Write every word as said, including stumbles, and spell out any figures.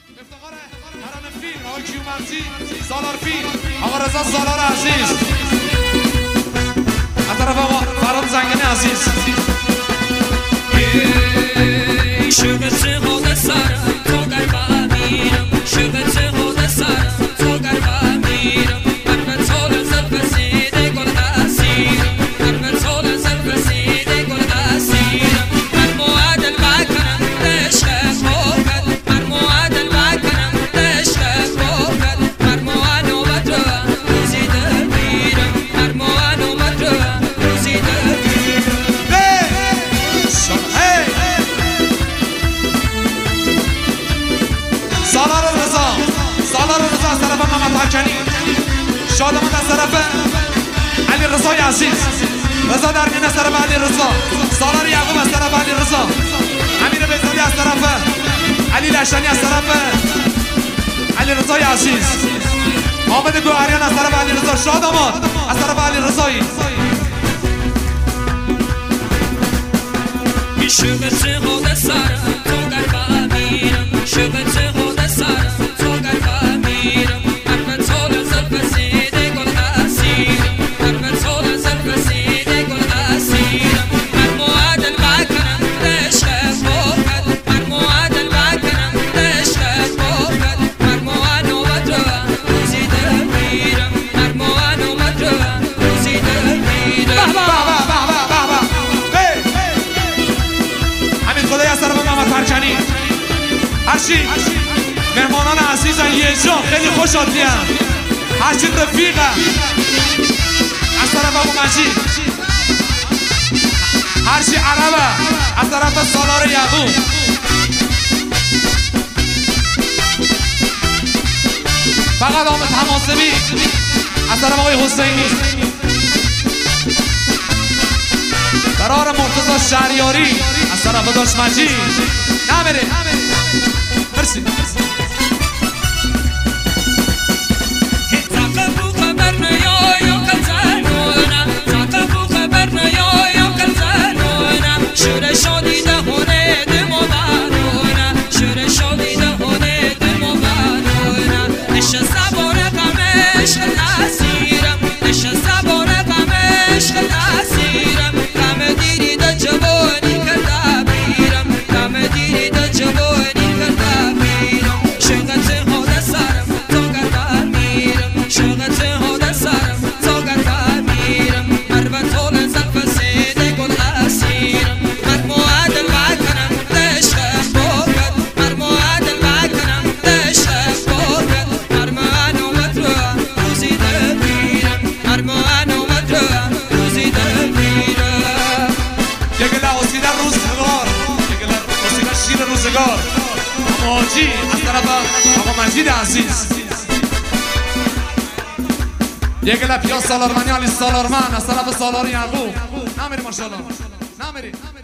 افتخار هران فیلم آقای کیومرزی سالار فیلم آقا رضا سالار عزیز از طرف آقا فراد زنگنی عزیز شبت خود سر تو گربه میرم شبت خود سر تو گربه میرم من طول زلف سیده گل دستیرم من طول زلف سیده گل دستیرم من معادل بکنم عشق فوقت من معادل بکنم عشق فوقت من موانو مدرا روزی در میرم من موانو مدرا روزی در میرم سالار رضا سالار رضا از طرف محمد حکنی شادمان از طرف علی رضای عزیز رضا درمین از طرف علی رضا سالار یعقوب از طرف علی رضا امیر بیزادی از طرف علی لشنی از طرف علی رضای عزیز حامد گوهریان از طرف علی رضا شادمان از طرف علی رضایی شبت خود سر تو گربه میرم شبت خود سر تو گربه میرم من طول زلف سیده گل دستیرم من طول زلف سیده گل دستیرم من معادل بکنم عشق فوقت من معادل بکنم عشق فوقت من موانو مدرا روزی در میرم من موانو مدرا روزی در میرم خدای از طرف محمد پرچنی هرچی مهمانان عزیزن یه جا خیلی خوش آدیم هرچی رفیقه از طرف ابو مجید هرچی عربه از طرف سالار یعقوب فقط آمد حماسبی از طرف آقای حسینی قرار مرتضی شهریاری از طرف داشت مجید نمیره مرسی شور شادی دهونه دمو بارونه شور شادی دهونه دمو بارونه نش صبر قمش ناسیرم نش صبر قمش ناسیرم قم دیری د جوانی کرده بیرم قم دیری د جوانی کرده بیرم شغت خود سرم تو گربه میرم شغت خود سرم تو گربه میرم مرو طول زلف سیده گل اسیرم روزگار ماجی از طرف آقا مجید عزیز یک لپیا سالارمنی علی سالارمن از طرف سالار یعقوب نمیری ماشاءالله نمیری